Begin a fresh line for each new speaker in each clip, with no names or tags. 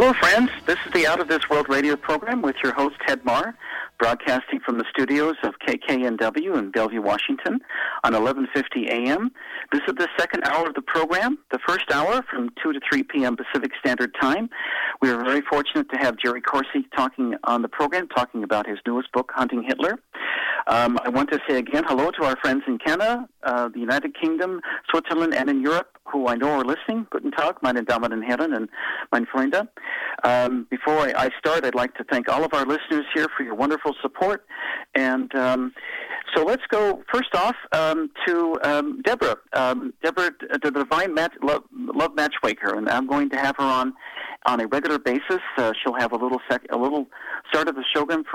Hello, friends. This is the Out of This World radio program with your host, Ted Marr, broadcasting from the studios of KKNW in Bellevue, Washington, on 1150 a.m. This is the second hour of the program, the first hour from 2 to 3 p.m. Pacific Standard Time. We are very fortunate to have Jerry Corsi talking on the program, talking about his newest book, Hunting Hitler. I want to say again hello to our friends in Canada, the United Kingdom, Switzerland, and in Europe, who I know are listening. Guten Tag, meine Damen und Herren, and mein Freunde. Before I start, I'd like to thank all of our listeners here for your wonderful support. And so let's go first off to Deborah. Deborah, the Divine Love Matchmaker, and I'm going to have her on a regular basis. She'll have a little start of the program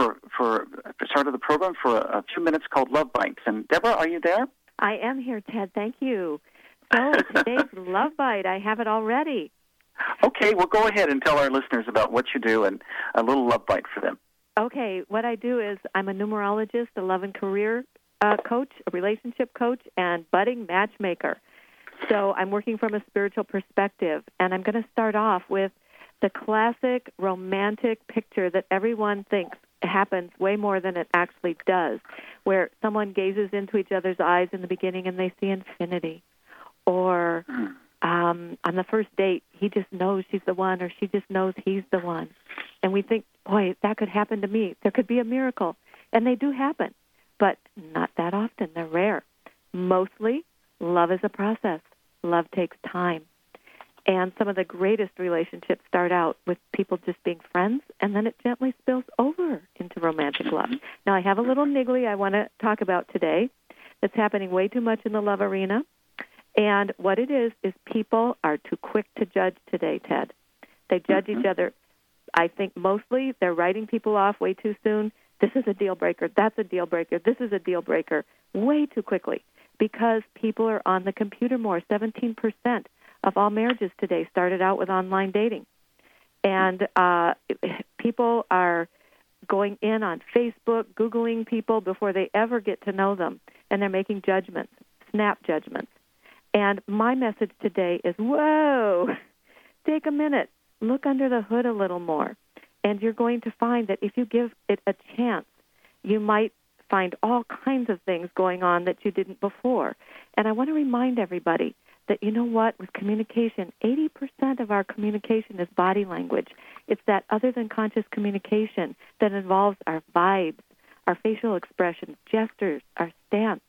for a few minutes called Love Bites. And Deborah, are you there?
I am here, Ted. Thank you. So today's Love Bite, I have it already.
Okay, well, go ahead and tell our listeners about what you do and a little love bite for them.
Okay, what I do is I'm a numerologist, a love and career coach, a relationship coach, and budding matchmaker. So I'm working from a spiritual perspective, and I'm going to start off with the classic romantic picture that everyone thinks happens way more than it actually does, where someone gazes into each other's eyes in the beginning and they see infinity. Or on the first date, he just knows she's the one or she just knows he's the one. And we think, boy, that could happen to me. There could be a miracle. And they do happen, but not that often. They're rare. Mostly, love is a process. Love takes time. And some of the greatest relationships start out with people just being friends, and then it gently spills over into romantic love. Now, I have a little niggly I want to talk about today that's happening way too much in the love arena. And what it is people are too quick to judge today, Ted. They judge each other. I think mostly they're writing people off way too soon. This is a deal breaker. That's a deal breaker. This is a deal breaker. Way too quickly because people are on the computer more. 17% of all marriages today started out with online dating. And people are going in on Facebook, Googling people before they ever get to know them. And they're making judgments, snap judgments. And my message today is, whoa, take a minute, look under the hood a little more. And you're going to find that if you give it a chance, you might find all kinds of things going on that you didn't before. And I want to remind everybody that, you know what, with communication, 80% of our communication is body language. It's that other than conscious communication that involves our vibes, our facial expressions, gestures, our stance.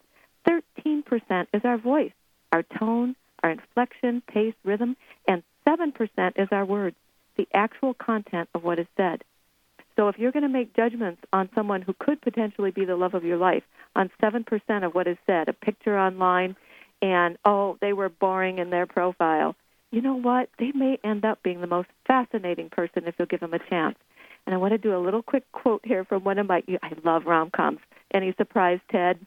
13% is our voice, our tone, our inflection, pace, rhythm, and 7% is our words, the actual content of what is said. So if you're going to make judgments on someone who could potentially be the love of your life on 7% of what is said, a picture online, and, oh, they were boring in their profile, you know what? They may end up being the most fascinating person if you'll give them a chance. And I want to do a little quick quote here from one of my, I love rom-coms. Any surprise, Ted?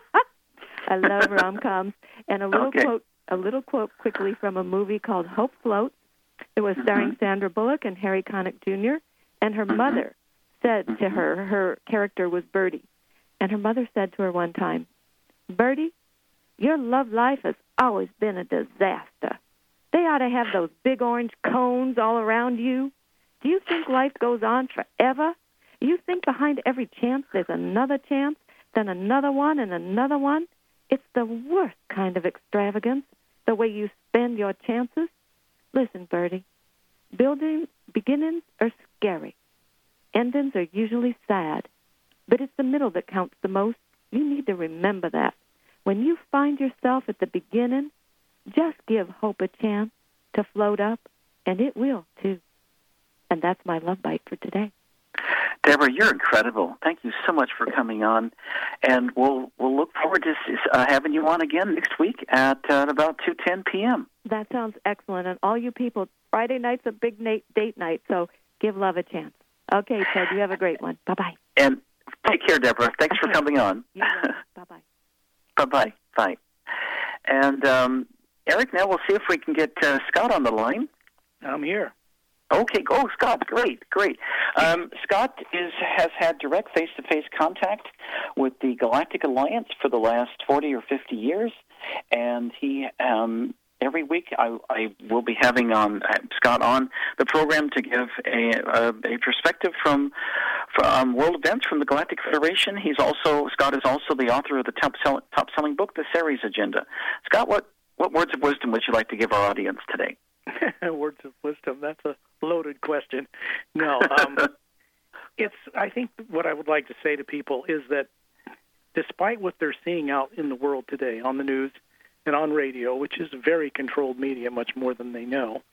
I love rom-coms. And a little quote quickly from a movie called Hope Floats. It was starring Sandra Bullock and Harry Connick Jr. And her mother said to her character was Birdie, and her mother said to her one time, Birdie, your love life has always been a disaster. They ought to have those big orange cones all around you. Do you think life goes on forever? You think behind every chance there's another chance, then another one and another one? It's the worst kind of extravagance, the way you spend your chances. Listen, Birdie, beginnings are scary. Endings are usually sad, but it's the middle that counts the most. You need to remember that. When you find yourself at the beginning, just give hope a chance to float up, and it will, too. And that's my love bite for today.
Deborah, you're incredible. Thank you so much for coming on, and we'll look forward to having you on again next week at about 2:10 p.m.
That sounds excellent. And all you people, Friday night's a big date night, so give love a chance. Okay, Ted, you have a great one. Bye-bye.
And take care, Deborah. Thanks for coming on.
Bye-bye.
Bye-bye. Bye. And, Eric, now we'll see if we can get Scott on the line.
I'm here.
Okay, go, Scott. Great. Scott has had direct face-to-face contact with the Galactic Alliance for the last 40 or 50 years, and he every week I will be having Scott on the program to give a perspective from world events from the Galactic Federation. Scott is also the author of the top-selling book, The Ceres Agenda. Scott, what words of wisdom would you like to give our audience today?
Words of wisdom, that's a loaded question. No, I think what I would like to say to people is that despite what they're seeing out in the world today on the news and on radio, which is a very controlled media, much more than they know,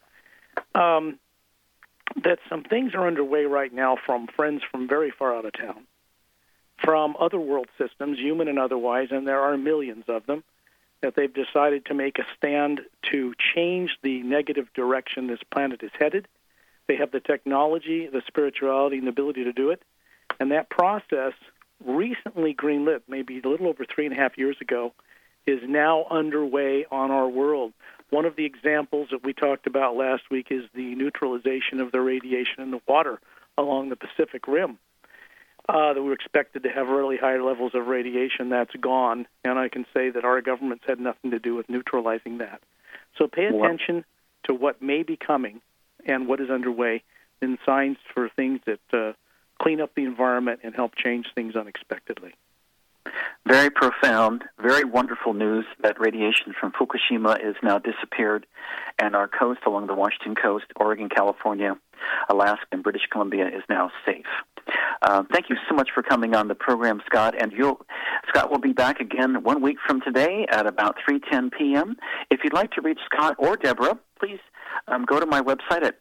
that some things are underway right now from friends from very far out of town, from other world systems, human and otherwise, and there are millions of them, that they've decided to make a stand to change the negative direction this planet is headed. They have the technology, the spirituality, and the ability to do it. And that process, recently greenlit, maybe a little over 3.5 years ago, is now underway on our world. One of the examples that we talked about last week is the neutralization of the radiation in the water along the Pacific Rim. That we're expected to have really high levels of radiation. That's gone, and I can say that our government's had nothing to do with neutralizing that. So pay attention to what may be coming and what is underway in signs for things that clean up the environment and help change things unexpectedly.
Very profound, very wonderful news that radiation from Fukushima is now disappeared, and our coast along the Washington coast, Oregon, California, Alaska, and British Columbia is now safe. Thank you so much for coming on the program, Scott. And Scott will be back again 1 week from today at about 3:10 p.m. If you'd like to reach Scott or Deborah, please go to my website at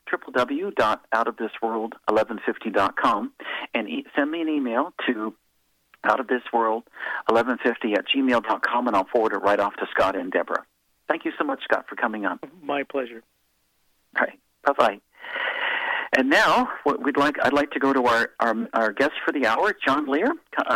www.outofthisworld1150.com and send me an email to outofthisworld1150@gmail.com, and I'll forward it right off to Scott and Deborah. Thank you so much, Scott, for coming on.
My pleasure.
All right. Bye-bye. And now, I'd like to go to our guest for the hour, John Lear,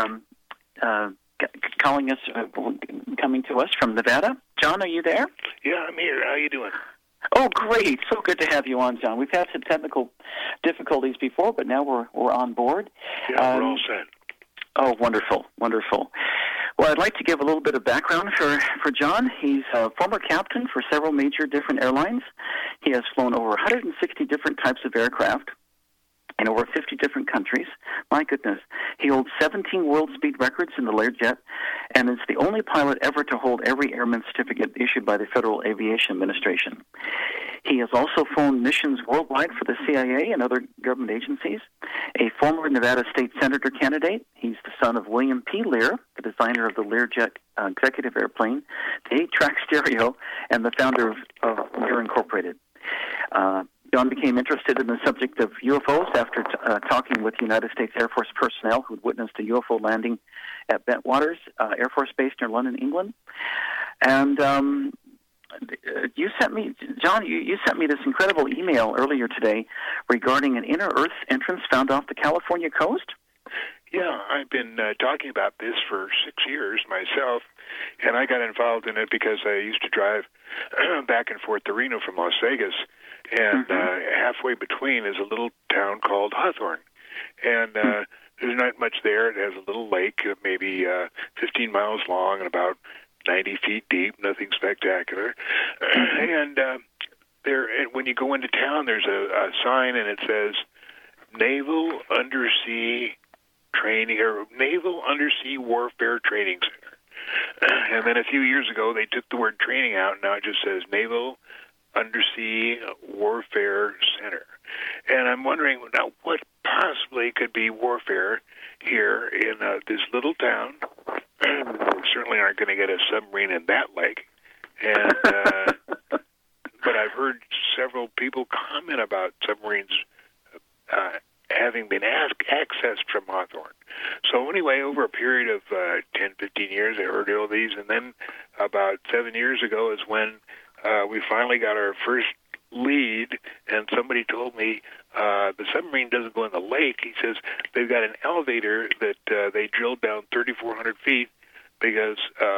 coming to us from Nevada. John, are you there?
Yeah, I'm here. How you doing?
Oh, great! So good to have you on, John. We've had some technical difficulties before, but now we're on board.
Yeah, we're all set.
Oh, wonderful, wonderful. Well, I'd like to give a little bit of background for John. He's a former captain for several major different airlines. He has flown over 160 different types of aircraft in over 50 different countries. My goodness. He holds 17 world speed records in the Learjet and is the only pilot ever to hold every airman certificate issued by the Federal Aviation Administration. He has also flown missions worldwide for the CIA and other government agencies. A former Nevada State Senator candidate. He's the son of William P. Lear, the designer of the Learjet executive airplane, the 8-track stereo, and the founder of Lear Incorporated. John became interested in the subject of UFOs after talking with United States Air Force personnel who'd witnessed a UFO landing at Bentwaters Air Force Base near London, England. And you sent me this incredible email earlier today regarding an inner Earth entrance found off the California coast.
Yeah, I've been talking about this for 6 years myself, and I got involved in it because I used to drive back and forth to Reno from Las Vegas, and halfway between is a little town called Hawthorne, and there's not much there. It has a little lake, maybe 15 miles long and about 90 feet deep, nothing spectacular. And when you go into town, there's a sign, and it says Naval Undersea Training or Naval Undersea Warfare Training Center. And then a few years ago, they took the word training out, and now it just says Naval Undersea Warfare Center. And I'm wondering now what possibly could be warfare here in this little town. We certainly aren't going to get a submarine in that lake. And but I've heard several people comment about submarines having been accessed from Hawthorne. So anyway, over a period of 10, 15 years, I heard all these, and then about 7 years ago is when we finally got our first lead, and somebody told me the submarine doesn't go in the lake. He says they've got an elevator that they drilled down 3,400 feet because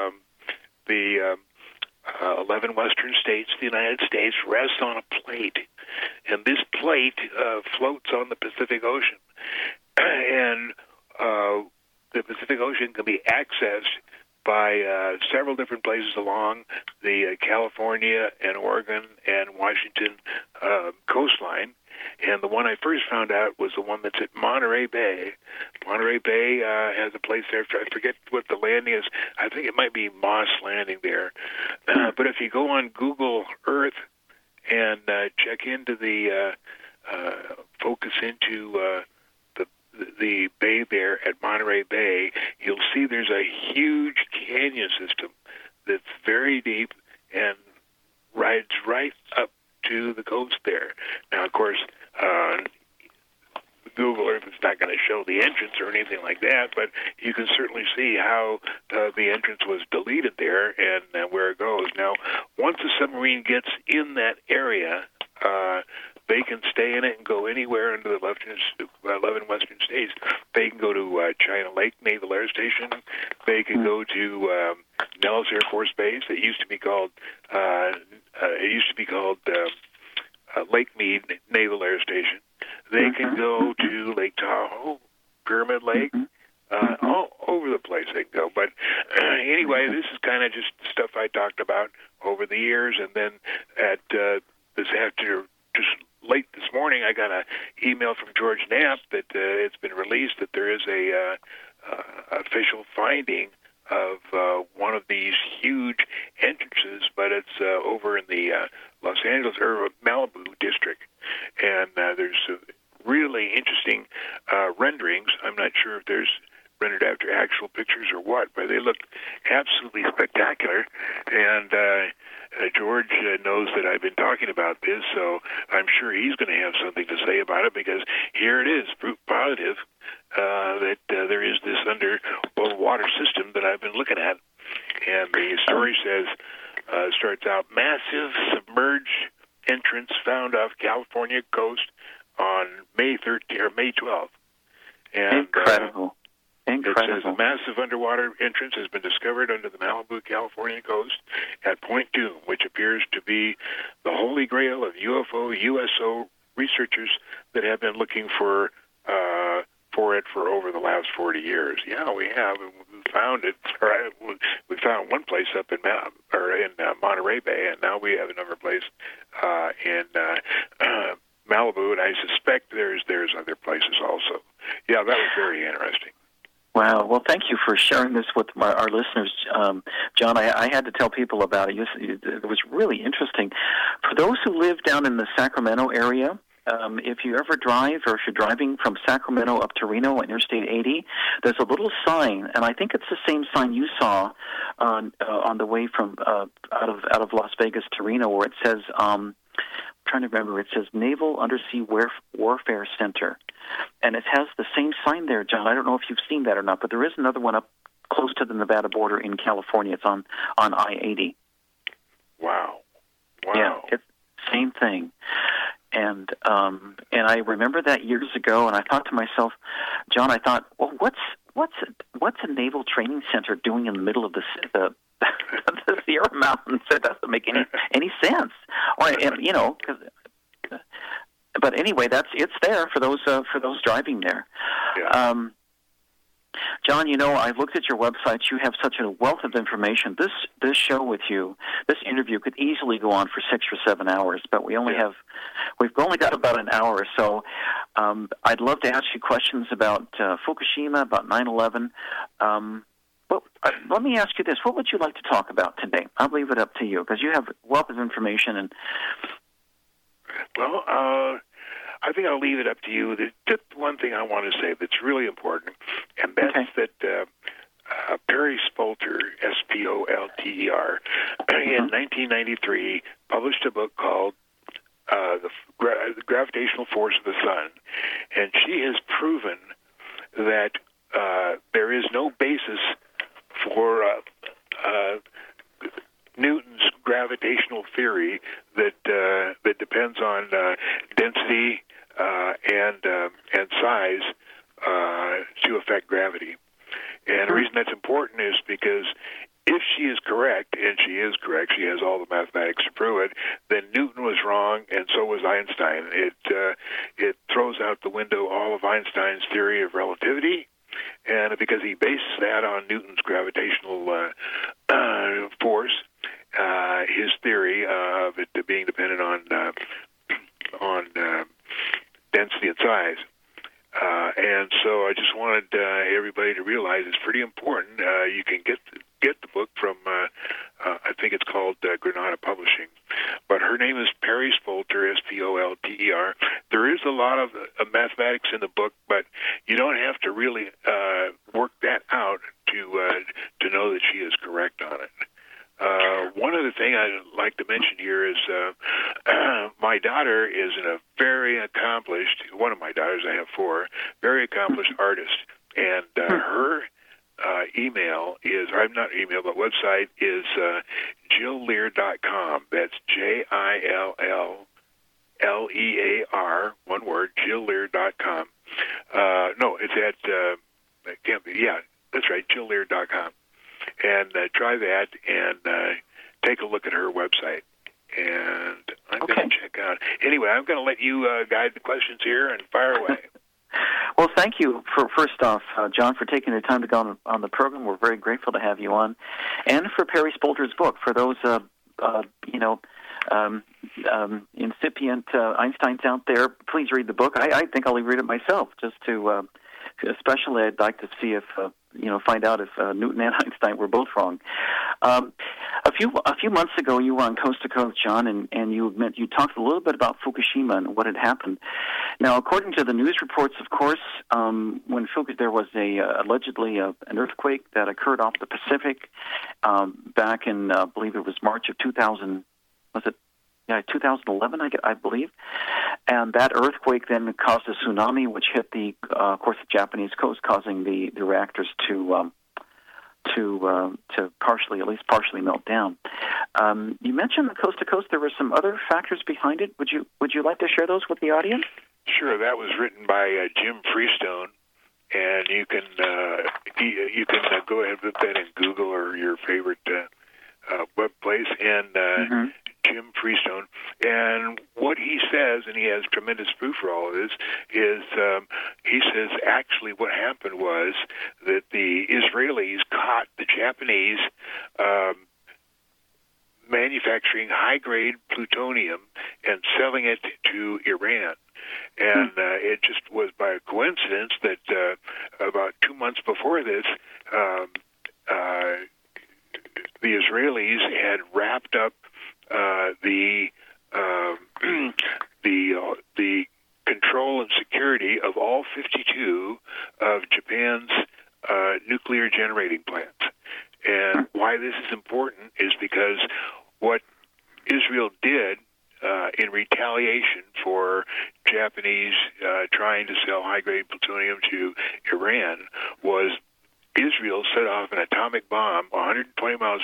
the 11 western states, the United States, rests on a plate, and this plate floats on the Pacific Ocean, and the Pacific Ocean can be accessed by several different places along the California and Oregon and Washington coastline. And the one I first found out was the one that's at Monterey Bay. Monterey Bay has a place there. I forget what the landing is. I think it might be Moss Landing there. But if you go on Google Earth and check into the focus into the bay there at Monterey Bay, you'll see there's a huge canyon system that's very deep and rides right up to the coast there. Now, of course, Google Earth is not going to show the entrance or anything like that, but you can certainly see how the entrance was deleted there and where it goes. Now, once a submarine gets in that area, they can stay in it and go anywhere into the 11 western states. They can go to China Lake Naval Air Station. They can go to Nellis Air Force Base. It used to be called Lake Mead Naval Air Station. They can go to Lake Tahoe, Pyramid Lake, all over the place they can go. But anyway, this is kind of just stuff I talked about over the years. And then at this afternoon, just late this morning, I got an email from George Knapp that it's been released that there is a official finding of one of these huge entrances, but it's over in the Los Angeles or Malibu district, and there's really interesting renderings. I'm not sure if there's rendered after actual pictures or what, but they look absolutely spectacular. And George knows that I've been talking about this, so I'm sure he's going to have something to say about it, because here it is, proof positive that there is this underwater system that I've been looking at. And the story says, starts out, massive submerged entrance found off California coast on May 13th or May 12th. And,
Incredible.
It says a massive underwater entrance has been discovered under the Malibu, California coast at Point Doom, which appears to be the holy grail of UFO researchers that have been looking for it for over the last 40 years. Yeah, we have. We found it. We found one place up in Monterey Bay, and now we have another place in Malibu, and I suspect there's other places also. Yeah, that was very interesting.
Wow. Well, thank you for sharing this with our listeners, John. I had to tell people about it. It was really interesting. For those who live down in the Sacramento area, if you ever drive, or if you're driving from Sacramento up to Reno on Interstate 80, there's a little sign, and I think it's the same sign you saw on the way from out of Las Vegas to Reno, where it says, I'm trying to remember, it says Naval Undersea Warfare Center. And it has the same sign there, John. I don't know if you've seen that or not, but there is another one up close to the Nevada border in California. It's on I-80.
Wow.
Yeah, it's the same thing. And I remember that years ago, and I thought to myself, John, well, what's a naval training center doing in the middle of the Sierra Mountains? That doesn't make any sense. But anyway, it's there for those driving there.
Yeah.
John, I've looked at your website. You have such a wealth of information. This show with you, this interview could easily go on for 6 or 7 hours, but we've only got about an hour. So I'd love to ask you questions about Fukushima, about 9/11. But let me ask you this: what would you like to talk about today? I'll leave it up to you, because you have a wealth of information. And
well, I think I'll leave it up to you. There's just one thing I want to say that's really important, and that's that Perry Spolter, Spolter, in 1993 published a book called The Gravitational Force of the Sun, and she has proven that there is no basis for Newton's gravitational theory that depends on density and size to affect gravity. And the reason that's important is because if she is correct, and she is correct, she has all the mathematics to prove it, then Newton was wrong, and so was Einstein. It throws out the window all of Einstein's theory of relativity, and because he bases that on Newton's gravitational force, his theory of it being dependent on density and size. And so I just wanted everybody to realize it's pretty important. You can get the book from, I think it's called Granada Publishing. But her name is Perry Spolter, S-P-O-L-T-E-R. There is a lot of mathematics in the book, but you don't have to really work that out to know that she is correct on it. One other thing I'd like to mention here is my daughter is a very accomplished, one of my daughters, I have 4, very accomplished artist, and her email is, or not email, but website is JillLear.com. That's JILLLEAR, one word, JillLear.com. No, it's at, it can't be, yeah, that's right, JillLear.com. And try that and take a look at her website. And I'm going to check out. Anyway, I'm going to let you guide the questions here and fire away.
Well, thank you, first off, John, for taking the time to go on the program. We're very grateful to have you on. And for Perry Spolter's book. For those, incipient Einsteins out there, please read the book. I think I'll read it myself, just to, especially I'd like to see if, find out if Newton and Einstein were both wrong. A few months ago, you were on Coast to Coast, John, and you talked a little bit about Fukushima and what had happened. Now, according to the news reports, of course, when there was allegedly an earthquake that occurred off the Pacific back in, I believe it was March of 2000. Was it? Yeah, 2011, I believe. And that earthquake then caused a tsunami, which hit of course, the Japanese coast, causing the reactors to at least partially melt down. You mentioned the Coast to Coast. There were some other factors behind it. Would you like to share those with the audience?
Sure. That was written by Jim Freestone, and you can go ahead and put that in Google or your favorite web place and. Jim Freestone, and what he says, and he has tremendous proof for all of this, is he says actually what happened was that the Israelis caught the Japanese manufacturing high-grade plutonium and selling it to Iran. And it just was by a coincidence that about 2 months before this, the Israelis had wrapped up the control and security of all 52 of Japan's nuclear generating plants. And why this is important is because what Israel did in retaliation for Japanese trying to sell high-grade plutonium to Iran was Israel set off an atomic bomb 120 miles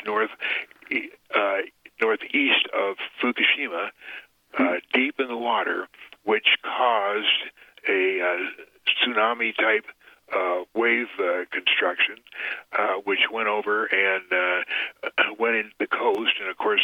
northeast of Fukushima, deep in the water, which caused a tsunami-type wave construction, which went over and went into the coast. And, of course,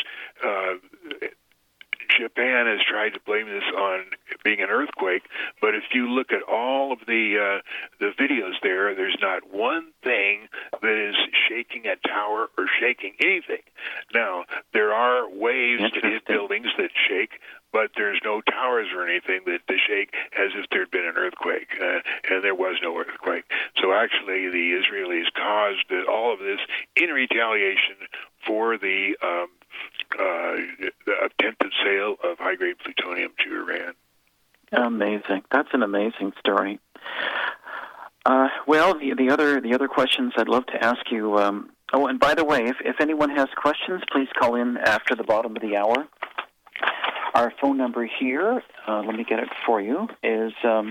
Japan has tried to blame this on being an earthquake, but if you look at all of the videos there's not one thing that is shaking a tower or shaking anything. Now, there are waves that hit buildings that shake, but there's no towers or anything that shake as if there had been an earthquake, and there was no earthquake. So actually, the Israelis caused all of this in retaliation for the attempted sale of high-grade plutonium to Iran.
Amazing. That's an amazing story. Well, the other questions I'd love to ask you. And by the way, if anyone has questions, please call in after the bottom of the hour. Our phone number here, let me get it for you, is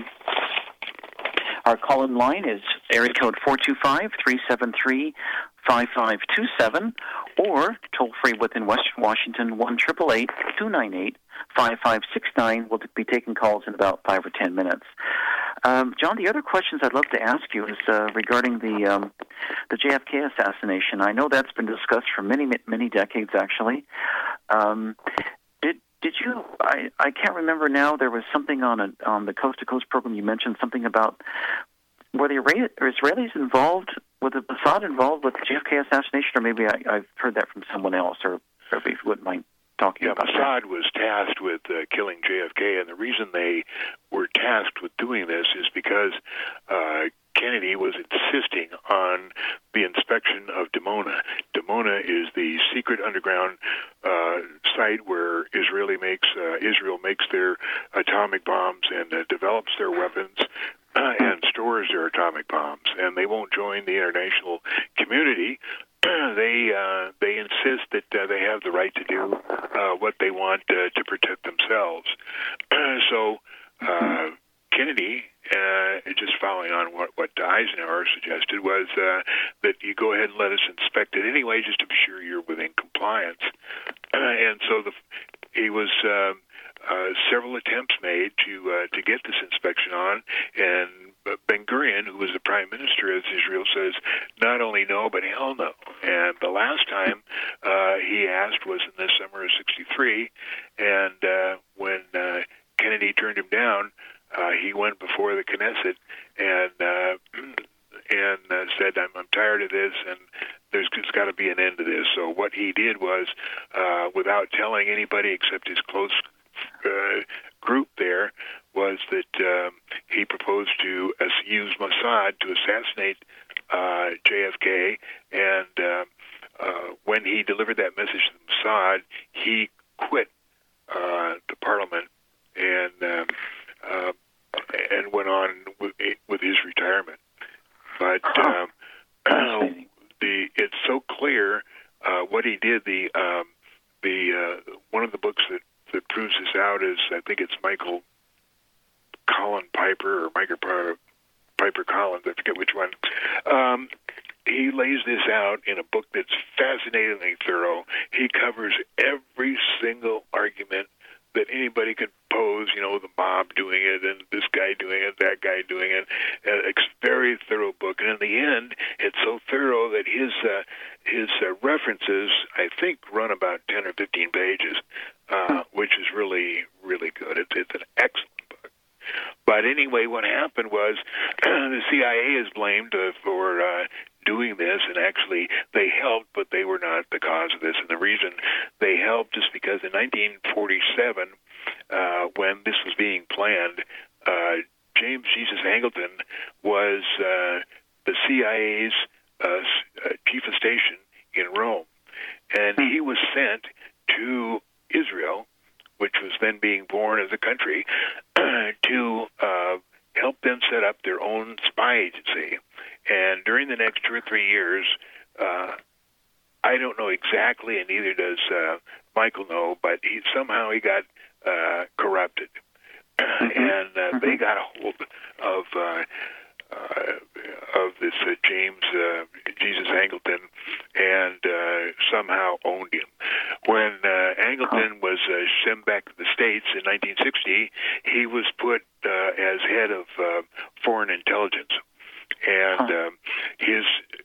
our call-in line is area code 425-373-5527, or toll-free within Western Washington, 1-888-298-5569. We'll be taking calls in about 5 or 10 minutes. John, the other questions I'd love to ask you is regarding the JFK assassination. I know that's been discussed for many, many decades, actually. Did you? I can't remember now. There was something on the Coast to Coast program. You mentioned something about were the Israelis involved? Was Mossad involved with the JFK assassination, or maybe I've heard that from someone else, or if you wouldn't mind talking about
Mossad
that.
was tasked with killing JFK, and the reason they were tasked with doing this is because Kennedy was insisting on the inspection of Dimona. Dimona is the secret underground site where Israel makes their atomic bombs and develops their weapons and stores their atomic bombs. And they won't join the international community. They insist that they have the right to do what they want to protect themselves. So Kennedy, just following on what Eisenhower suggested, was that you go ahead and let us inspect it anyway, just to be sure you're within compliance. And so he was several attempts made to get this inspection on, and Ben-Gurion, who was the prime minister of Israel, says not only no, but hell no. And the last time he asked was in the summer of '63, and when Kennedy turned him down, he went before the Knesset and said, I'm tired of this, and there's got to be an end to this. So what he did was, without telling anybody except his close group there, was that he proposed to use Mossad to assassinate JFK, and when he delivered that message to Mossad, he quit the parliament and went on with his retirement. But it's so clear what he did. The one of the books that proves this out is, I think it's Michael Piper Collins, I forget which one. He lays this out in a book that's fascinatingly thorough. He covers every single argument that anybody could pose, the mob doing it, and this guy doing it, that guy doing it. It's a very thorough book, and in the end, it's so thorough that his references, I think, run about 10 or 15 pages, which is really, really good. It's an excellent book. But anyway, what happened was the CIA is blamed for doing this, and actually they helped, but they were not the cause of this. And the reason they helped is because in 1947, when this was being planned, James Jesus Angleton was the CIA's chief of station in Rome, and he was sent to Israel, which was then being born as a country, to help them set up their own spy agency. And during the next 2 or 3 years, I don't know exactly, and neither does Michael know, but somehow he got corrupted. And they got a hold of this James Jesus Angleton and somehow owned him. When Angleton was sent back to the States in 1960, he was put as head of foreign intelligence. And his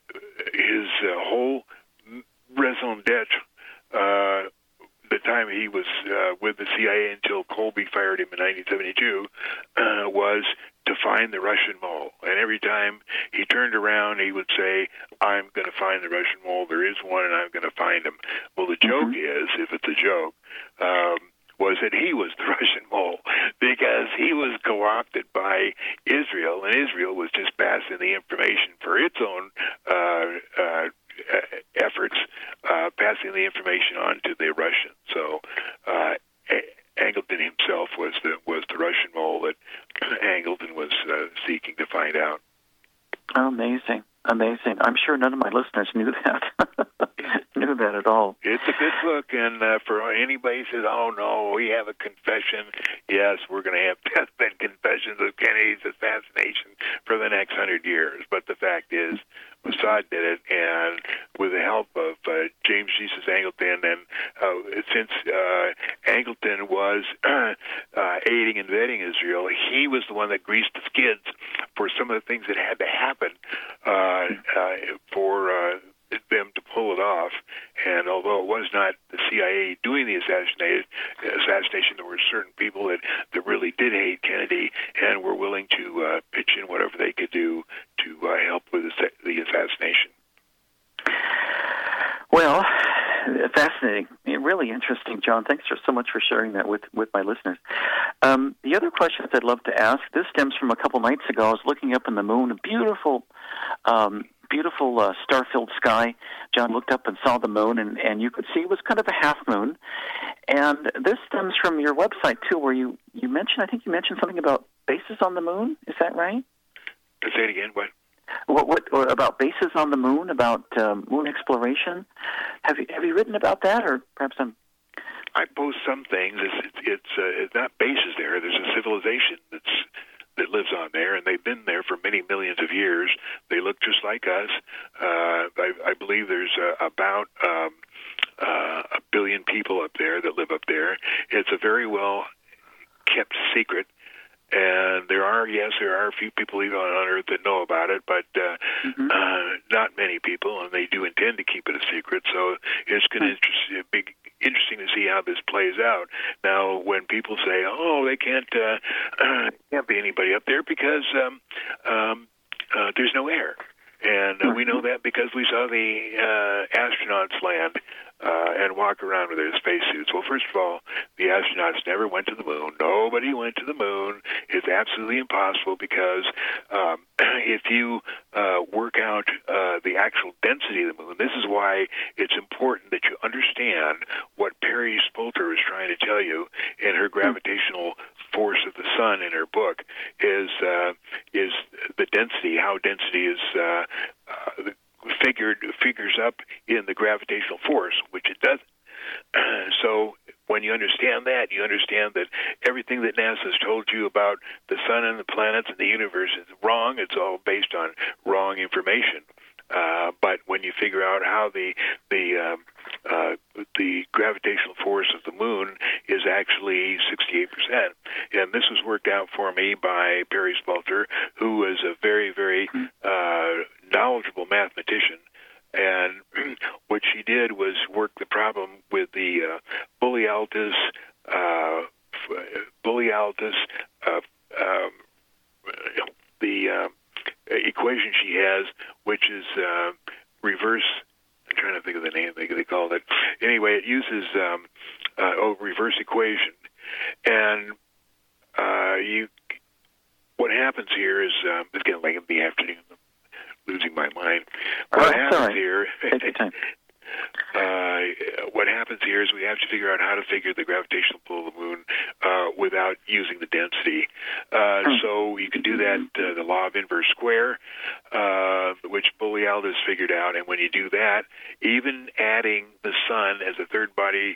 whole raison d'etre, the time he was with the CIA until Colby fired him in 1972, was to find the Russian mole. And every time he turned around, he would say, I'm going to find the Russian mole. There is one, and I'm going to find him. Well, the joke is, if it's a joke, was that he was the Russian mole, because he was co-opted by Israel, and Israel was just passing the information for its own efforts, passing the information on to the Russians. So Angleton himself was the Russian mole that Angleton was seeking to find out.
Amazing. I'm sure none of my listeners knew that. Knew that at all.
It's a good book, and for anybody who says, oh, no, we have a confession, yes, we're going to have deathbed confessions of Kennedy's assassination for the next 100 years. But the fact is, Mossad did it, and with the help of James Jesus Angleton, and since Angleton was aiding and abetting Israel, he was the one that greased the skids for some of the things that had to happen for them to pull it off. And although it was not the CIA doing the assassination, there were certain people that really did hate Kennedy and were willing to pitch in whatever they could do
interesting, John. Thanks so much for sharing that with my listeners. The other questions I'd love to ask, this stems from a couple nights ago. I was looking up in the moon, a beautiful star-filled sky. John looked up and saw the moon, and you could see it was kind of a half moon. And this stems from your website, too, where you mentioned, I think you mentioned something about bases on the moon. Is that right?
Say it again, what?
What about bases on the moon, about moon exploration? Have you written about that, or perhaps
I post some things. It's not bases there. There's a civilization that lives on there, and they've been there for many millions of years. They look just like us. I believe there's about a billion people up there that live up there. It's a very well kept secret. And there are a few people even on Earth that know about it, but not many people, and they do intend to keep it a secret. So it's going to be interesting to see how this plays out. Now, when people say, "Oh, they can't be anybody up there because there's no air," and we know that because we saw the astronauts land and walk around with their spacesuits. Well, first of all, the astronauts never went to the moon. Nobody went to the moon. It's absolutely impossible because if you work out the actual density of the moon, this is why it's important that you understand what Perry Spolter is trying to tell you in her gravitational force of the sun in her book is the density, how density is figures up in the gravitational force, which it doesn't. So when you understand that, you understand that everything that NASA's told you about the sun and the planets and the universe is wrong. It's all based on wrong information. But when you figure out how the gravitational force of the moon is actually 68%, and this was worked out for me by Perry Spolter, who is a very, very knowledgeable mathematician. And what she did was work the problem with the Bully-Altus the equation she has, which is reverse. I'm trying to think of the name they called it. Anyway, it uses reverse equation, and what happens here is it's getting late in the afternoon. I'm losing my mind. What happens here?
Take your time.
What happens here is we have to figure out how to figure the gravitational pull of the moon without using the density. So you can do that, the law of inverse square, which Bully-Altus figured out. And when you do that, even adding the sun as a third body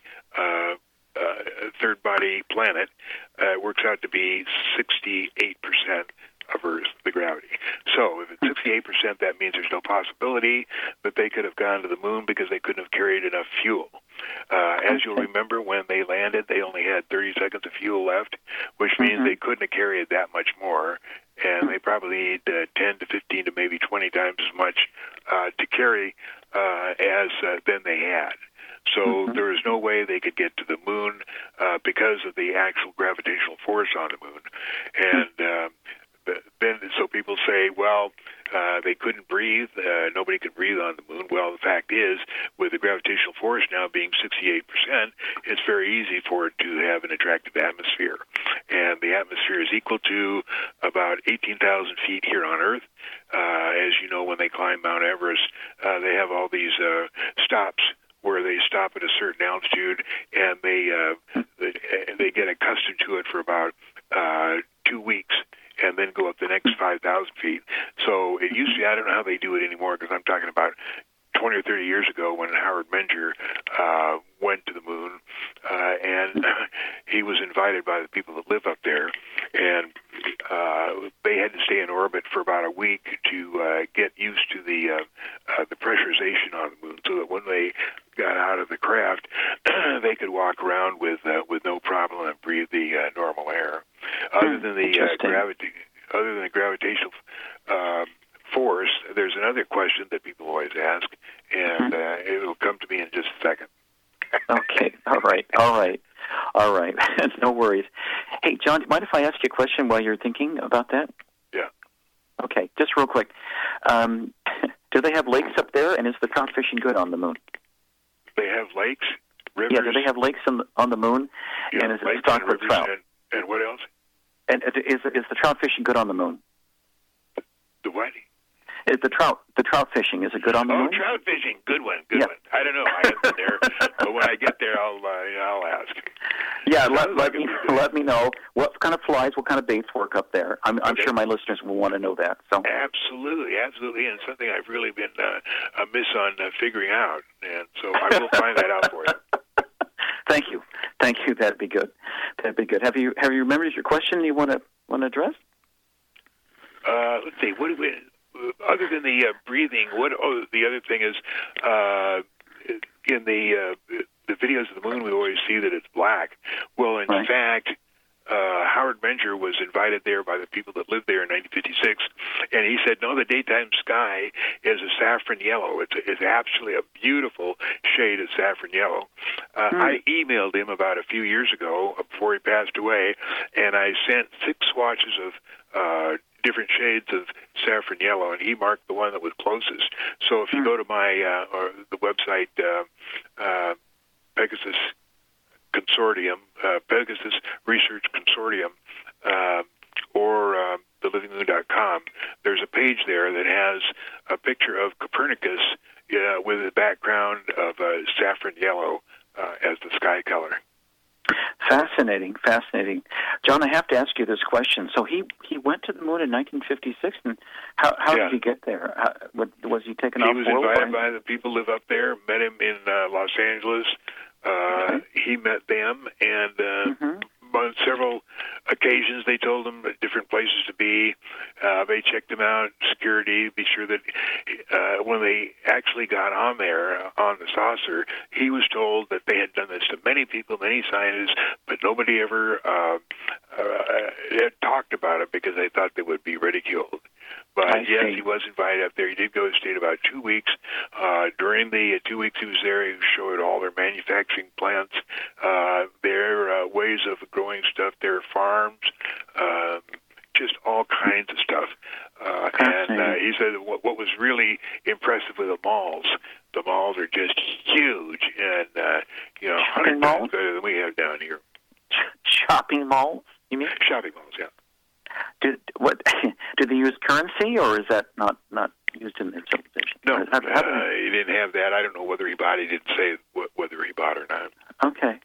planet, works out to be 68% of Earth, the gravity. So if it's 68%, that means there's no possibility that they could have gone to the moon because they couldn't have carried enough fuel. As you'll remember, when they landed, they only had 30 seconds of fuel left, which means they couldn't have carried that much more, and they probably need 10 to 15 to maybe 20 times as much to carry as than they had. So there is no way they could get to the moon because of the actual gravitational force on the moon. And then, so people say, well, they couldn't breathe. Nobody could breathe on the moon. Well, the fact is, with the gravitational force now being 68%, it's very easy for it to have an attractive atmosphere. And the atmosphere is equal to about 18,000 feet here on Earth. As you know, when they climb Mount Everest, they have all these stops where they stop at a certain altitude, and they get accustomed to it for about 2 weeks, and then go up the next 5,000 feet. So it used to be, I don't know how they do it anymore, because I'm talking about 20 or 30 years ago when Howard Menger went to the moon, and he was invited by the people that live up there, and they had to stay in orbit for about a week to get used to the pressurization on the moon, so that when they got out of the craft, they could walk around with no problem and breathe the normal air. Other than the gravitational force, there's another question that people always ask, and it'll come to me in just a second.
Okay. All right. No worries. Hey, John, do you mind if I ask you a question while you're thinking about that?
Yeah.
Okay, just real quick. Do they have lakes up there, and is the trout fishing good on the moon?
They have lakes? rivers.
Yeah, do they have lakes on the moon?
Yeah,
and is it
lakes
stocked
and
with
rivers
trout?
And what else?
And is the trout fishing good on the moon?
The what?
Is the trout fishing, is it good on the moon?
Oh, trout fishing, good one. I don't know. I haven't been there, but when I get there, I'll ask.
Yeah, let me know what kind of flies, what kind of baits work up there. I'm sure my listeners will want to know that. So
absolutely, and something I've really been amiss on figuring out, and so I will find that out for you.
Thank you. That'd be good. Have you remembered your question you want to address?
Let's see. What do we? Other than the breathing, the other thing is in the videos of the moon, we always see that it's black. Well, in fact, Howard Menger was invited there by the people that lived there in 1956, and he said, no, the daytime sky is a saffron yellow. It's actually a beautiful shade of saffron yellow. I emailed him about a few years ago before he passed away, and I sent 6 swatches of different shades of saffron yellow, and he marked the one that was closest. So if you go to my or the website Pegasus Consortium, Pegasus Research Consortium, or thelivingmoon.com, there's a page there that has a picture of Copernicus with a background of saffron yellow as the sky color.
Fascinating. John, I have to ask you this question. So he went to the moon in 1956, and how did he get there? Was he taken off?
He was invited by the people who live up there, met him in Los Angeles. He met them, and on several occasions they told him different places to be. They checked him out, security, be sure that when they actually got on there, on the saucer, he was told that they had done this to many people, many scientists, but nobody ever had talked about it because they thought they would be ridiculed. But yes, he was invited up there. He did go to stay about 2 weeks. During the 2 weeks he was there, he showed all their manufacturing plants, their ways of growing stuff, their farms, just all kinds of stuff. And he said what was really impressive with the malls are just huge, and 100 times better than we have down here.
Shopping malls, you mean?
Shopping malls, yeah.
Do they use currency, or is that not used in civilization?
No, he didn't have that. I don't know whether he bought it. He didn't say whether he bought or not.
Okay.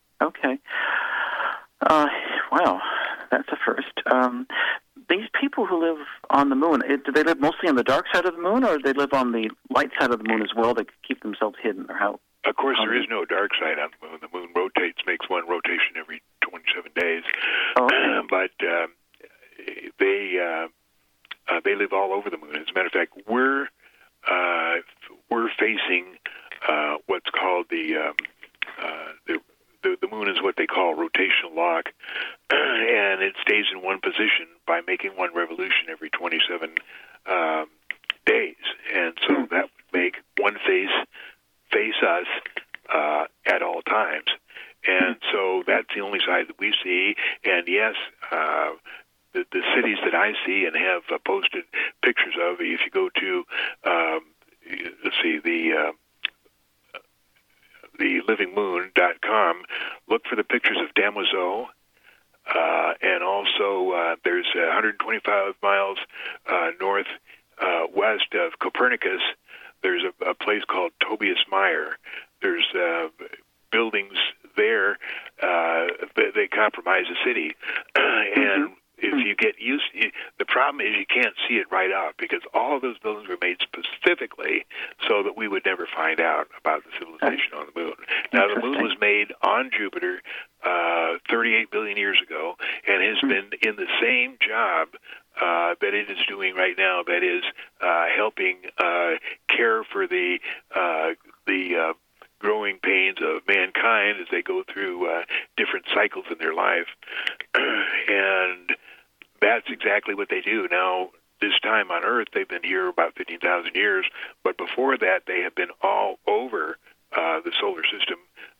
Wow, that's a first. These people who live on the moon, do they live mostly on the dark side of the moon, or do they live on the light side of the moon as well to keep themselves hidden, or how?
Of course, there is no dark side on the moon. The moon rotates, makes one rotation every 27 days. Okay. But they live all over the moon. As a matter of fact, we're facing what's called the moon is what they call rotational lock, and it stays in one position by making one revolution every 27 days, and so that would make one face us at all times, and so that's the only side that we see. And yes, the cities that I see and have posted pictures of, if you go to the livingmoon.com, look for the pictures of Damoiseau, and also there's 125 miles northwest of Copernicus. There's a place called Tobias Meyer. There's buildings there they compromise the city, and if you get used, the problem is you can't see it right out because all of those buildings were made specifically so that we would never find out about the civilization on the moon. Now, the moon was made on Jupiter 38 billion years ago and has been in the same job that it is doing right now. That is helping care for the growing pains of mankind as they go through different cycles in their life. And that's exactly what they do. Now, this time on Earth, they've been here about 15,000 years, but before that, they have been all over the solar system,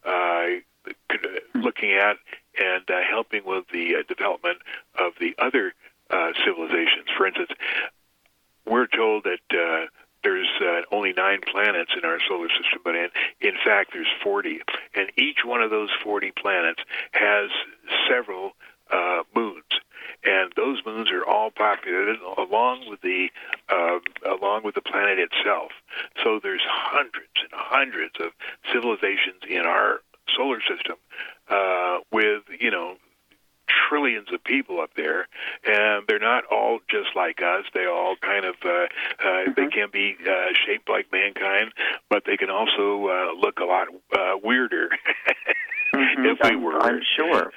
looking at and helping with the development of the other civilizations. For instance, we're told that there's only 9 9 planets in our solar system, but in fact there's 40. And each one of those 40 planets has several moons. And those moons are all populated along with the planet itself. So there's hundreds and hundreds of civilizations in our solar system, with trillions of people up there, and they're not all just like us. They all kind of they can be shaped like mankind, but they can also look a lot weirder. If we were,
I'm sure.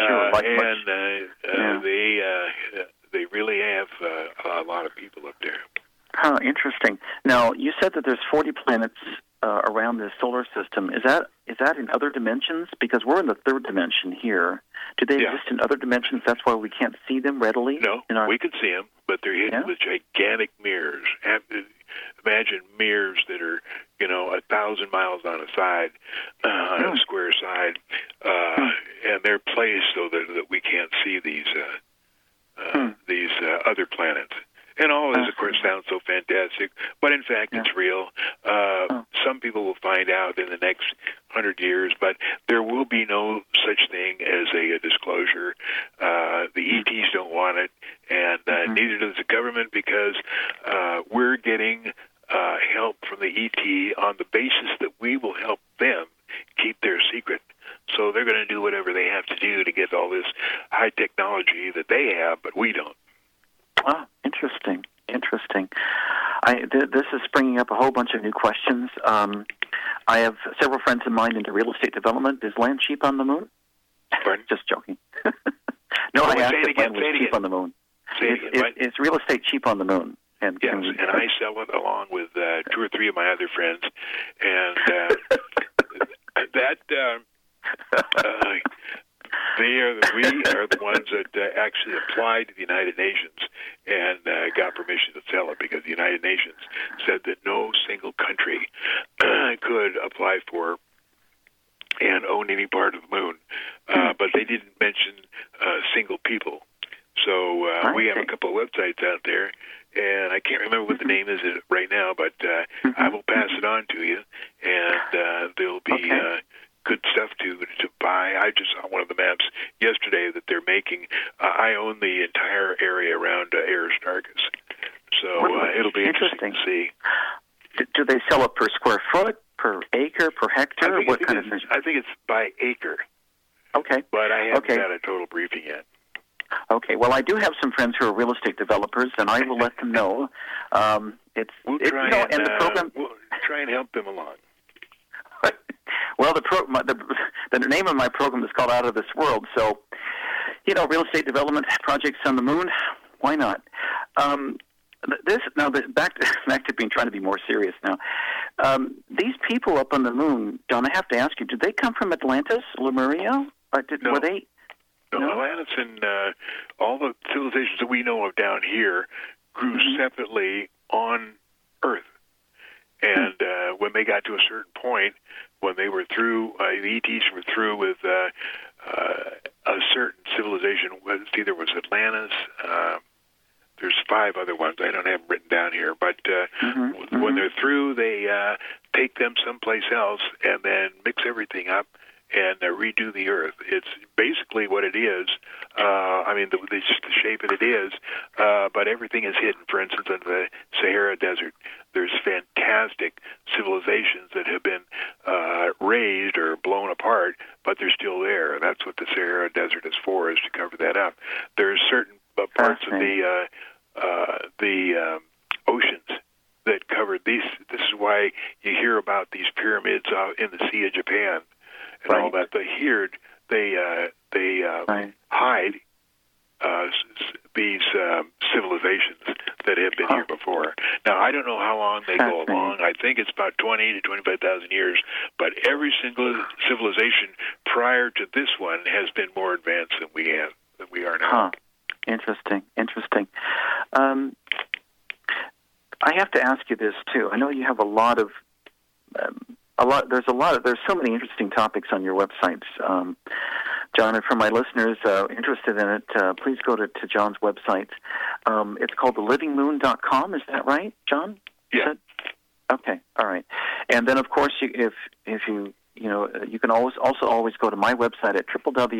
They really have a lot of people up there.
Huh, interesting. Now, you said that there's 40 planets around this solar system. Is that in other dimensions? Because we're in the third dimension here. Do they exist in other dimensions? That's why we can't see them readily?
No, we can see them, but they're hidden with gigantic mirrors. Imagine mirrors that are, 1,000 miles on a side, on a square side, and they're placed so that we can't see these other planets. And all of this, of course, sounds so fantastic, but in fact, it's real. Some people will find out in the next 100 years, but there will be no such thing as a disclosure. The ETs don't want it, and neither does the government, because we're getting help from the ET on the basis that we will help them keep their secret. So they're going to do whatever they have to do to get all this high technology that they have, but we don't.
Oh, interesting. This is bringing up a whole bunch of new questions. I have several friends of mine into real estate development. Is land cheap on the moon?
Pardon?
Just joking. No, I asked if land was cheap on the moon. Is real estate cheap on the moon?
Yes, and I sell it along with 2 or 3 of my other friends, and we are the ones that actually applied to the United Nations and got permission to sell it, because the United Nations said that no single country could apply for and own any part of the moon, but they didn't mention single people. So we have a couple of websites out there, and I can't remember what the name is right now, but I will pass it on to you, and there'll be good stuff to buy. I just saw one of the maps yesterday that they're making. I own the entire area around Aristarchus, so it'll be interesting to see.
Do they sell it per square foot, per acre, per hectare? What kind of thing?
I think it's by acre.
Okay.
But I haven't had a total briefing yet.
Okay. Well, I do have some friends who are real estate developers, and I will let them know.
We'll try and help them along.
Well, the name of my program is called Out of This World, so, real estate development projects on the moon, why not? Back to trying to be more serious now. These people up on the moon, Don, I have to ask you, did they come from Atlantis, Lemuria?
No.
Were they?
No, Atlantis and all the civilizations that we know of down here grew separately on Earth. And when they got to a certain point, when they were through, the ETs were through with a certain civilization. There was Atlantis. There's 5 other ones. I don't have them written down here. But when they're through, they take them someplace else and then mix everything up and redo the Earth. It's basically what it is. It's just the shape that it is, but everything is hidden. For instance, in the Sahara Desert, there's fantastic civilizations that have been raised or blown apart, but they're still there. That's what the Sahara Desert is for, is to cover that up. There's certain parts of the oceans that covered these. This is why you hear about these pyramids in the Sea of Japan and all that. They hide these civilizations that have been here before. Now, I don't know how long they go along. I think it's about 20 to 25,000 years, but every single civilization prior to this one has been more advanced than we are now.
Interesting. I have to ask you this too. I know you have there's so many interesting topics on your websites, John, and for my listeners interested in it, please go to John's website. It's called thelivingmoon.com, is that right, John?
Yeah.
Okay, all right. And then, of course, if you you can always go to my website at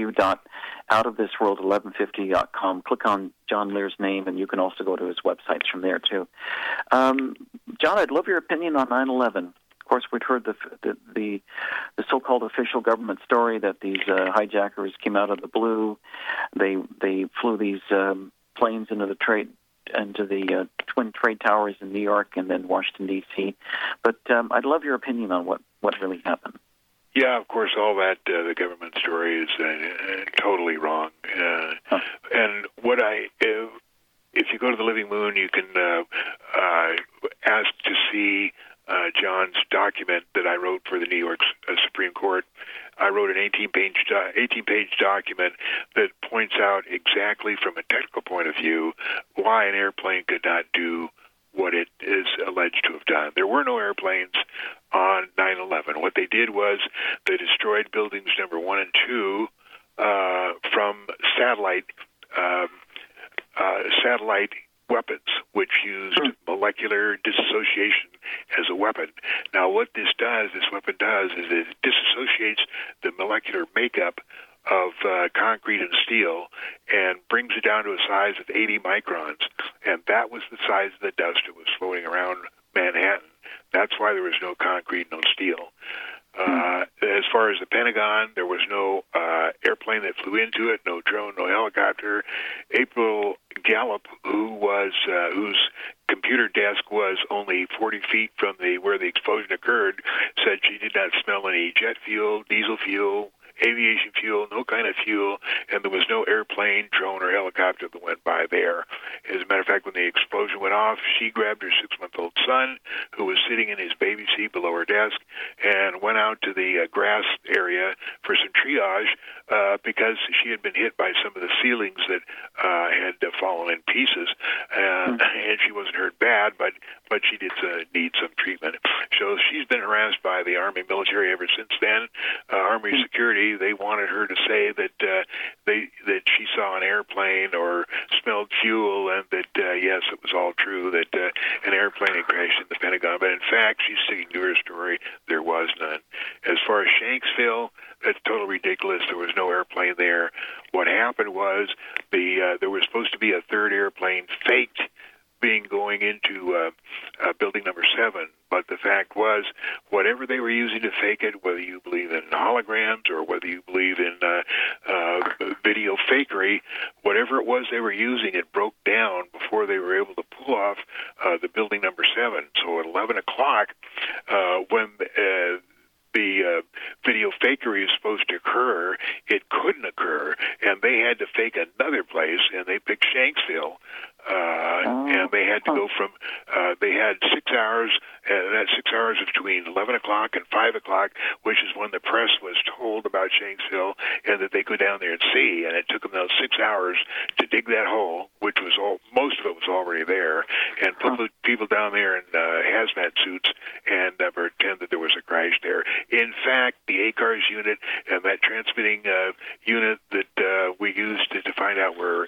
www.outofthisworld1150.com. Click on John Lear's name, and you can also go to his websites from there too. John, I'd love your opinion on 9/11. Of course, we'd heard the so-called official government story that these hijackers came out of the blue. They flew these planes into the Twin Trade Towers in New York and then Washington, D.C. But I'd love your opinion on what really happened.
Yeah, of course, all that, the government story is totally wrong. And if you go to the Living Moon, you can ask to see John's document that I wrote for the New York Supreme Court. I wrote an 18-page document that points out exactly from a technical point of view why an airplane could not do what it is alleged to have done. There were no airplanes on 9/11. What they did was they destroyed buildings number 1 and 2 from satellite weapons, which used molecular dissociation as a weapon. Now, what this weapon does, is it disassociates the molecular makeup of concrete and steel and brings it down to a size of 80 microns. And that was the size of the dust that was floating around Manhattan. That's why there was no concrete, no steel. As far as the Pentagon, there was no airplane that flew into it, no drone, no helicopter. April Gallup, whose computer desk was only 40 feet from where the explosion occurred, said she did not smell any jet fuel, diesel fuel, aviation fuel, no kind of fuel, and there was no airplane, drone, or helicopter that went by there. As a matter of fact, when the explosion went off, she grabbed her 6-month-old son, who was sitting in his baby seat below her desk, and went out to the grass area for some triage because she had been hit by some of the ceilings that had fallen in pieces, and she wasn't hurt bad, but she did need some treatment. So she's been harassed by the Army military ever since then. Army security, they wanted her to say that that she saw an airplane or smelled fuel, and that yes, it was all true that an airplane had crashed in the Pentagon. But in fact, she's sticking to her story. There was none. As far as Shanksville, that's totally ridiculous. There was no airplane there. What happened was there was supposed to be a third airplane faked being going into building number 7. But the fact was, whatever they were using to fake it, whether you believe in holograms or whether you believe in video fakery, whatever it was they were using, it broke down before they were able to pull off the building number 7. So at 11 o'clock, when the video fakery is supposed to occur, it couldn't occur, and they had to fake another place, and they picked Shanksville. And they had to go from, they had 6 hours, and that 6 hours was between 11 o'clock and 5 o'clock, which is when the press was told about Shanksville and that they go down there and see. And it took them those 6 hours to dig that hole, which was most of it was already there, and put people down there in hazmat suits and pretend that there was a crash there. In fact, the ACARS unit and that transmitting unit that we used to find out where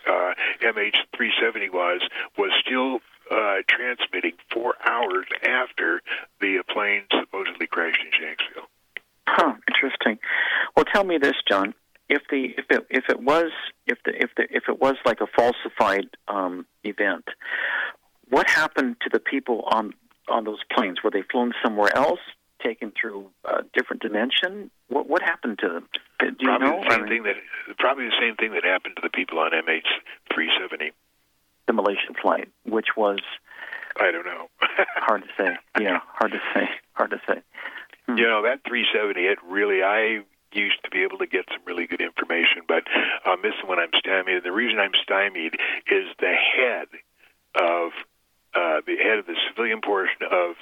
MH370 was still transmitting 4 hours after the plane supposedly crashed in Shanksville.
Huh, interesting. Well, tell me this, John. If it was like a falsified event, what happened to the people on those planes? Were they flown somewhere else, taken through a different dimension? What happened to them? Do you know?
Probably the same thing that happened to the people on MH370.
The Malaysian flight, which was...
I don't know.
Hard to say. Yeah, hard to say.
You know, that 370, I used to be able to get some really good information, but on this one I'm stymied. And the reason I'm stymied is the head of the civilian portion of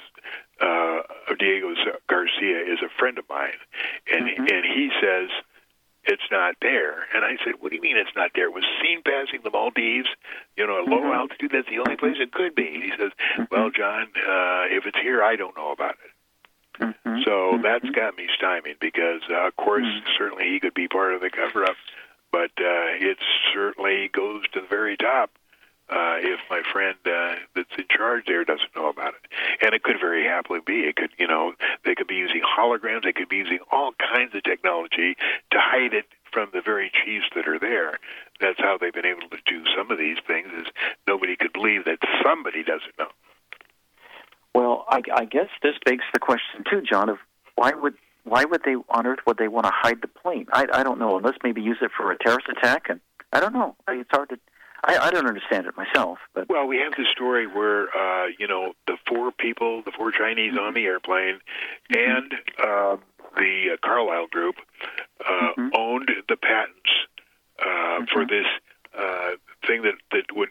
Diego Garcia is a friend of mine, and he says it's not there. And I said, what do you mean it's not there? It was seen passing the Maldives, at low altitude. That's the only place it could be. He says, well, John, if it's here, I don't know about it. So that's got me stymied because, of course, certainly he could be part of the cover-up, but it certainly goes to the very top if my friend that's in charge there doesn't know about it. And it could very happily be. It could, they could be using holograms. They could be using all kinds of technology to hide it from the very chiefs that are there. That's how they've been able to do some of these things, is nobody could believe that somebody doesn't know.
Well, I guess this begs the question, too, John, of why would they, on earth, would they want to hide the plane? I don't know, unless maybe use it for a terrorist attack, and I don't know. It's hard to... I don't understand it myself. But
well, we have the story where, the four Chinese on the airplane, and the Carlyle Group owned the patents for this thing that would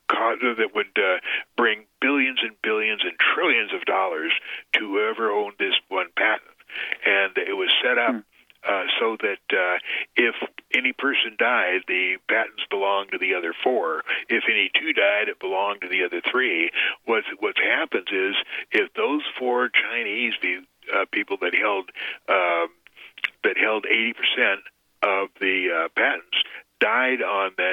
bring billions and billions and trillions of dollars to whoever owned this one patent. And it was set up so that if any person died, the patents belonged to the other four. If any two died, it belonged to the other three. What happens is, if those four Chinese people that held 80% of the patents died on that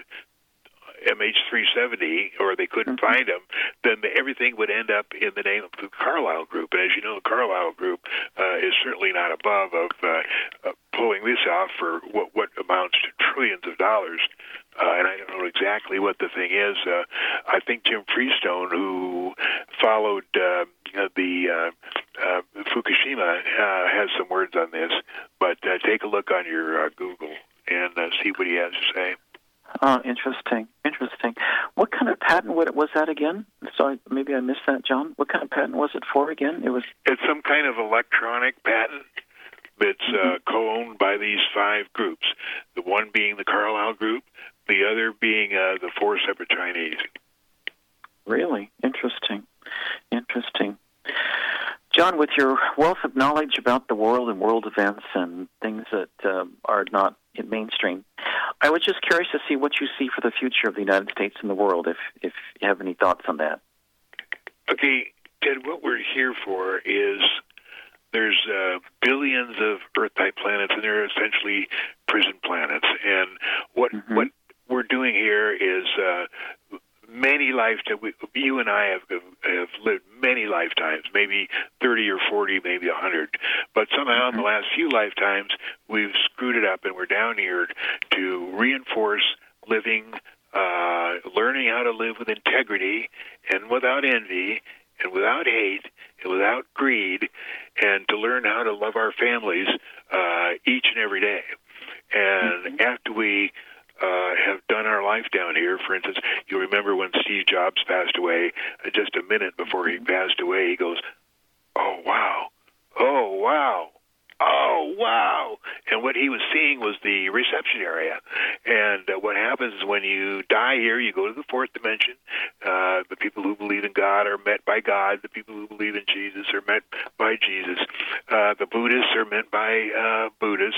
MH370, or they couldn't find them, then everything would end up in the name of the Carlyle Group. And as you know, the Carlyle Group is certainly not above of pulling this off for what amounts to trillions of dollars. And I don't know exactly what the thing is. I think Jim Freestone, who followed the Fukushima, has some words on this. But take a look on your Google and see what he has to say.
Oh, interesting. What kind of patent was that again? Sorry, maybe I missed that, John. What kind of patent was it for again?
It's some kind of electronic patent that's co-owned by these five groups. The one being the Carlyle Group, the other being the four separate Chinese.
Really? Interesting. John, with your wealth of knowledge about the world and world events and things that are not in mainstream, I was just curious to see what you see for the future of the United States and the world, if you have any thoughts on that.
Okay, Ted, what we're here for is there's billions of Earth-type planets, and they're essentially prison planets. And what we're doing here is many lifetimes. You and I have lived many lifetimes, maybe 30 or 40, maybe 100. But somehow in the last few lifetimes, we've screwed it up, and we're down here to reinforce living, learning how to live with integrity and without envy and without hate and without greed, and to learn how to love our families each and every day. And after we have done our life down here, for instance, you remember when Steve Jobs passed away, just a minute before he passed away, he goes, "Oh, wow. Oh, wow. Oh, wow." And what he was seeing was the reception area. And what happens is when you die here, you go to the fourth dimension. The people who believe in God are met by God. The people who believe in Jesus are met by Jesus. The Buddhists are met by Buddhists.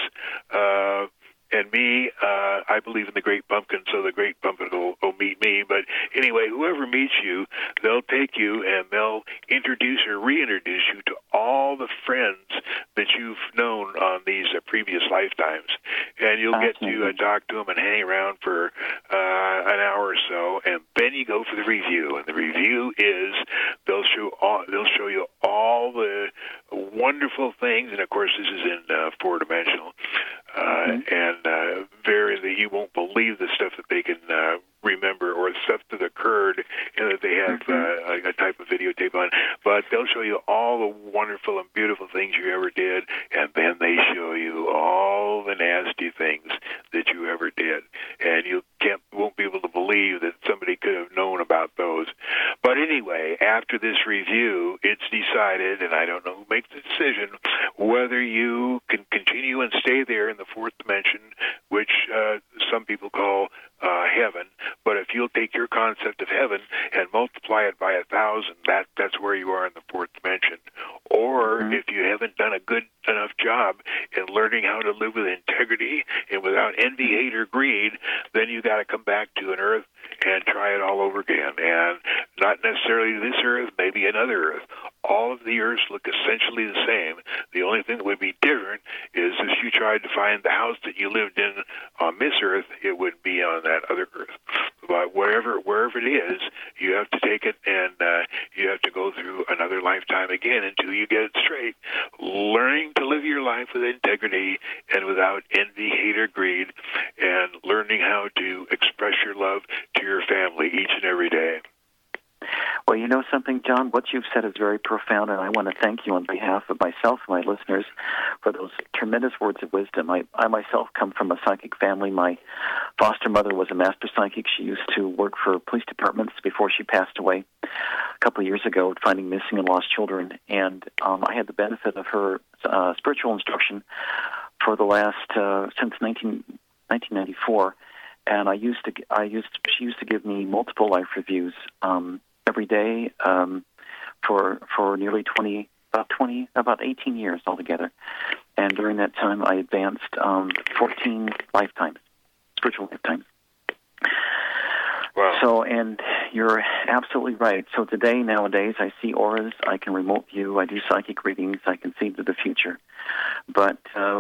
And me, I believe in the Great Pumpkin, so the Great Pumpkin will meet me. But anyway, whoever meets you, they'll take you and they'll introduce or reintroduce you to all the friends that you've known on these previous lifetimes. And you'll get to talk to them and hang around for an hour or so, and then you go for the review. And the review is they'll show you all the wonderful things, and of course this is in four-dimensional. And you won't believe the stuff that they can remember, or stuff that occurred, and that they have a type of videotape on. But they'll show you all the wonderful and beautiful things you ever did, and then they show you all the nasty things that you ever did. And you won't be able to believe that somebody could have known about those. But anyway, after this review, it's decided, and I don't know who makes the decision, whether you can continue and stay there in the fourth dimension, which some people call heaven. But if you'll take your concept of heaven and multiply it by 1,000, that's where you are in the fourth dimension. Or if you haven't done a good enough job in learning how to live with integrity and without envy, hate, or greed, then you got to come back to an Earth and try it all over again. And not necessarily this Earth, maybe another Earth. All of the Earths look essentially the same. The only thing that would be different is if you tried to find the house that you lived in on this Earth, it would be on that other Earth. But wherever it is, you have to take it, and you have to go through another lifetime again until you get it straight. Learning to live your life with integrity and without envy, hate, or greed, and learning how to express your love to your family each and every day.
Well, you know something, John? What you've said is very profound, and I want to thank you on behalf of myself and my listeners for those tremendous words of wisdom. I myself come from a psychic family. My foster mother was a master psychic. She used to work for police departments before she passed away a couple of years ago, finding missing and lost children. And I had the benefit of her spiritual instruction for the last since 1994. And she used to give me multiple life reviews every day for nearly about 18 years altogether. And during that time, I advanced 14 lifetimes, spiritual lifetimes.
Wow.
So, and you're absolutely right. So nowadays, I see auras, I can remote view, I do psychic readings, I can see into the future. But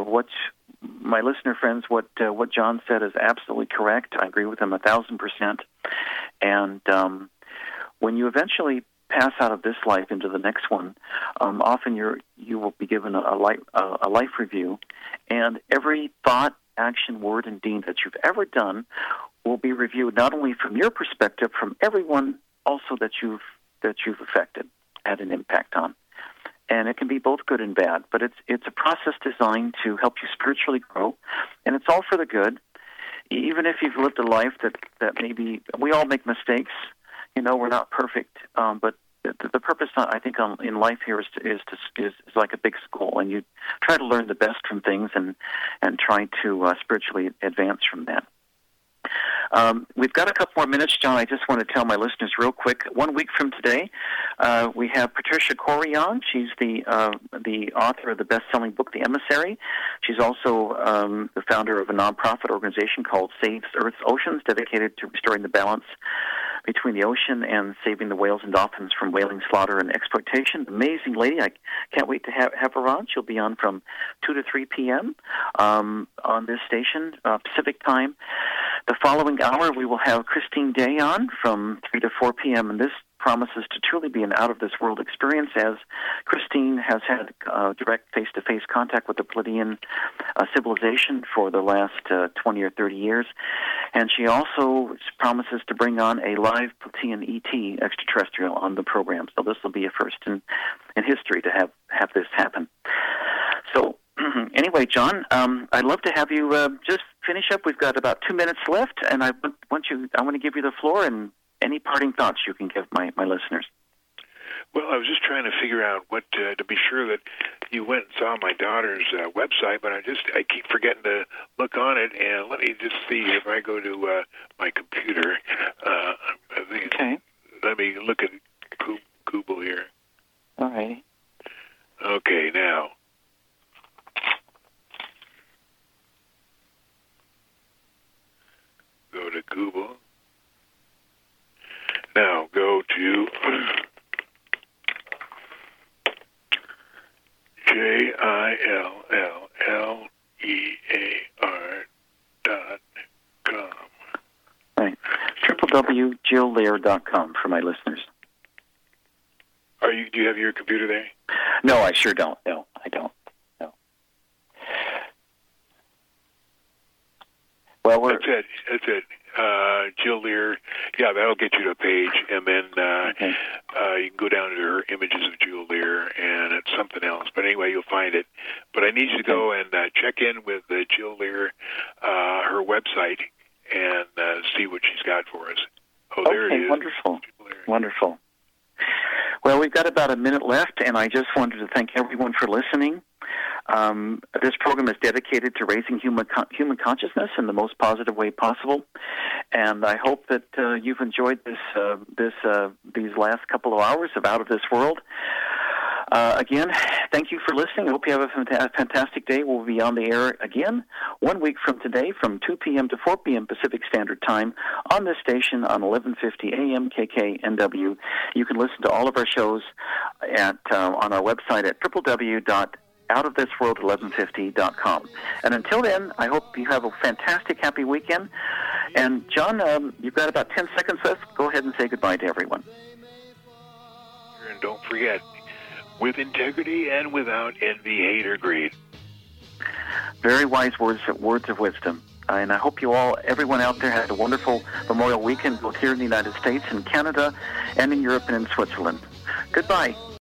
my listener friends, what John said is absolutely correct. I agree with him 1,000%. And when you eventually pass out of this life into the next one, often you will be given a life review, and every thought, action, word, and deed that you've ever done will be reviewed not only from your perspective, from everyone also that you've affected, had an impact on. And it can be both good and bad, but it's a process designed to help you spiritually grow, and it's all for the good. Even if you've lived a life that maybe we all make mistakes, we're not perfect, but the purpose I think in life here is like a big school, and you try to learn the best from things and try to spiritually advance from that. We've got a couple more minutes, John. I just want to tell my listeners real quick. 1 week from today, we have Patricia Corey on. She's the author of the best-selling book, The Emissary. She's also the founder of a nonprofit organization called Saves Earth's Oceans, dedicated to restoring the balance between the ocean and saving the whales and dolphins from whaling, slaughter, and exploitation. Amazing lady. I can't wait to have her on. She'll be on from 2 to 3 p.m. On this station, Pacific time. The following hour, we will have Christine Day on from 3 to 4 p.m., and this promises to truly be an out-of-this-world experience, as Christine has had direct face-to-face contact with the Pleiadian civilization for the last 20 or 30 years. And she also promises to bring on a live Pleiadian ET extraterrestrial on the program. So this will be a first in history to have this happen. So anyway, John, I'd love to have you just finish up. We've got about 2 minutes left, and I want to give you the floor, and any parting thoughts you can give my listeners.
Well, I was just trying to figure out what to be sure that you went and saw my daughter's website, but I keep forgetting to look on it. And let me just see if I go to my computer.
Okay.
Let me look at Google here.
All right.
Okay, now. Go to Google. Now go to JILLEAR.com.
Right. www.JillLear.com for my listeners.
Do you have your computer there?
No, I sure don't. No, I don't. No. Well,
That's it. Jill Lear, yeah, that'll get you to a page, and then you can go down to her images of Jill Lear, and it's something else. But anyway, you'll find it. But I need you to go and check in with Jill Lear, her website, and see what she's got for us. Oh, there it is.
Wonderful. Wonderful. Well, we've got about a minute left, and I just wanted to thank everyone for listening. This program is dedicated to raising human consciousness in the most positive way possible, and I hope that you've enjoyed these last couple of hours of Out of This World. Again, thank you for listening. I hope you have a fantastic day. We'll be on the air again 1 week from today from 2 p.m. to 4 p.m. Pacific Standard Time on this station on 1150 AM KKNW. You can listen to all of our shows on our website at www.outofthisworld1150.com. And until then, I hope you have a fantastic, happy weekend. And John, you've got about 10 seconds left. Go ahead and say goodbye to everyone.
And don't forget, with integrity and without envy, hate, or greed.
Very wise words of wisdom. And I hope everyone out there, has a wonderful Memorial Weekend, both here in the United States and Canada, and in Europe and in Switzerland. Goodbye.